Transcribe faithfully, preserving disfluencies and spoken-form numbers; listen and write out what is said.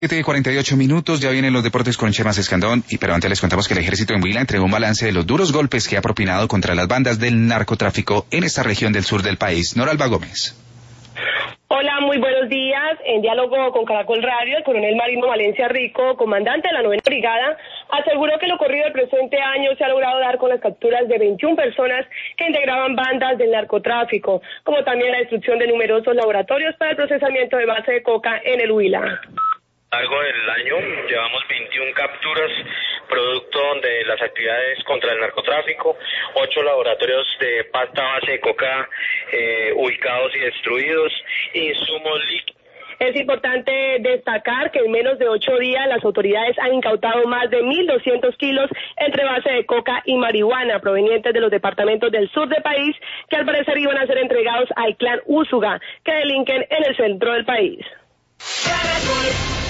siete y cuarenta y ocho minutos, ya vienen los deportes con Chema Escandón, y pero antes les contamos que el ejército en Huila entregó un balance de los duros golpes que ha propinado contra las bandas del narcotráfico en esta región del sur del país. Noralba Gómez. Hola, muy buenos días. En diálogo con Caracol Radio, el coronel Marino Valencia Rico, comandante de la novena brigada, aseguró que lo ocurrido el presente año se ha logrado dar con las capturas de veintiuna personas que integraban bandas del narcotráfico, como también la destrucción de numerosos laboratorios para el procesamiento de base de coca en el Huila. A lo largo del año llevamos veintiuna capturas producto de las actividades contra el narcotráfico, ocho laboratorios de pasta base de coca eh, ubicados y destruidos, insumos líquidos. Es importante destacar que en menos de ocho días las autoridades han incautado más de mil doscientos kilos entre base de coca y marihuana provenientes de los departamentos del sur del país, que al parecer iban a ser entregados al clan Úsuga, que delinquen en el centro del país.